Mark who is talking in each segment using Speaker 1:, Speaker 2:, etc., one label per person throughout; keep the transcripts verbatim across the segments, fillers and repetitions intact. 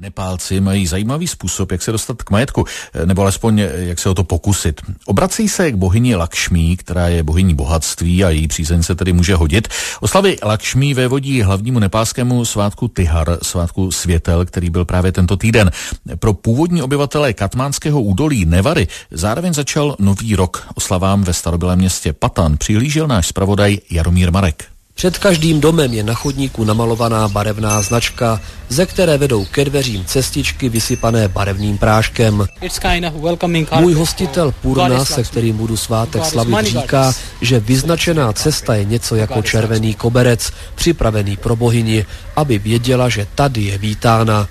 Speaker 1: Nepálci mají zajímavý způsob, jak se dostat k majetku, nebo alespoň jak se o to pokusit. Obrací se k bohyni Lakšmí, která je bohyní bohatství a její přízeň se tedy může hodit. Oslavy Lakšmí vévodí hlavnímu nepálskému svátku Tihar, svátku světel, který byl právě tento týden. Pro původní obyvatele Katmánského údolí Nevary zároveň začal nový rok. Oslavám ve starobylém městě Patan přihlížel náš zpravodaj Jaromír Marek.
Speaker 2: Před každým domem je na chodníku namalovaná barevná značka, ze které vedou ke dveřím cestičky vysypané barevným práškem. Můj hostitel Purna, se kterým budu svátek slavit, říká, že vyznačená cesta je něco jako červený koberec, připravený pro bohyni, aby věděla, že tady je vítána.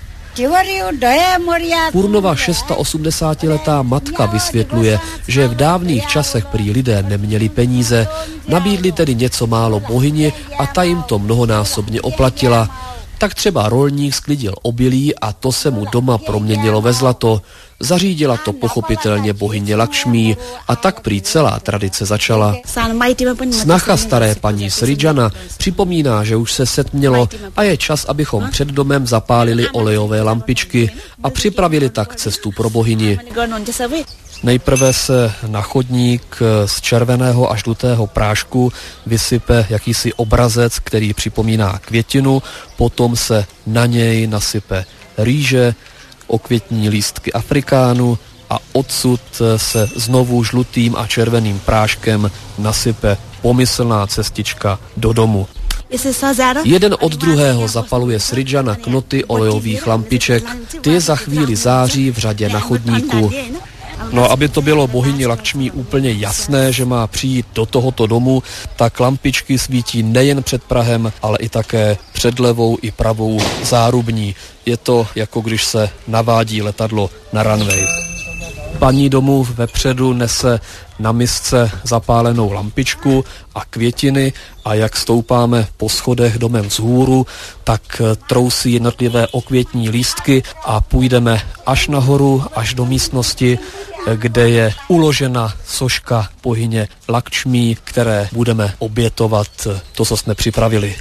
Speaker 2: Purnova osmdesátiletá matka vysvětluje, že v dávných časech prý lidé neměli peníze, nabídli tedy něco málo bohyni a ta jim to mnohonásobně oplatila. Tak třeba rolník sklidil obilí a to se mu doma proměnilo ve zlato. Zařídila to pochopitelně bohyně Lakšmí a tak prý celá tradice začala. Snacha staré paní Sridžana připomíná, že už se setmělo a je čas, abychom před domem zapálili olejové lampičky a připravili tak cestu pro bohyni. Nejprve se na chodník z červeného a žlutého prášku vysype jakýsi obrazec, který připomíná květinu, potom se na něj nasype rýže, okvětní lístky afrikánu a odsud se znovu žlutým a červeným práškem nasype pomyslná cestička do domu. Jeden od druhého zapaluje Sridžana knoty olejových lampiček, ty za chvíli září v řadě na chodníku. No, aby to bylo bohyni Lakšmí úplně jasné, že má přijít do tohoto domu, tak lampičky svítí nejen před prahem, ale i také před levou i pravou zárubní. Je to jako když se navádí letadlo na runway. Paní domu vepředu nese na misce zapálenou lampičku a květiny a jak stoupáme po schodech domem vzhůru, tak trousí jednotlivé okvětní lístky a půjdeme až nahoru, až do místnosti, kde je uložena soška bohyně Lakšmí, které budeme obětovat to, co jsme připravili.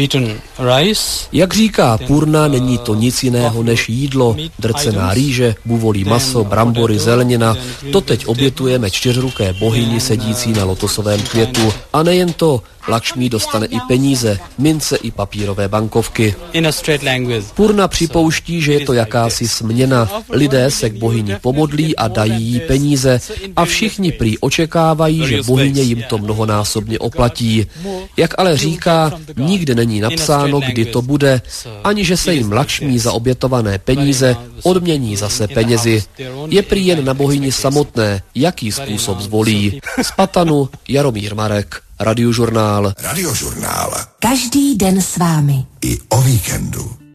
Speaker 2: Jak říká Purna, není to nic jiného než jídlo, drcená rýže, buvolí maso, brambory, zelenina. To teď obětujeme čtyřruké bohyni sedící na lotosovém květu. A nejen to, Lakšmí dostane i peníze, mince i papírové bankovky. Purna připouští, že je to jakási směna. Lidé se k bohyni pomodlí a dají jí peníze a všichni prý očekávají, že bohyně jim to mnohonásobně oplatí. Jak ale říká, nikde není napsáno, kdy to bude, ani že se jim Lakšmí za obětované peníze odmění zase penězi. Je prý jen na bohyni samotné, jaký způsob zvolí. Z Patanu Jaromír Marek, Radiožurnál.
Speaker 3: Radiožurnál.
Speaker 4: Každý den s vámi.
Speaker 3: I o víkendu.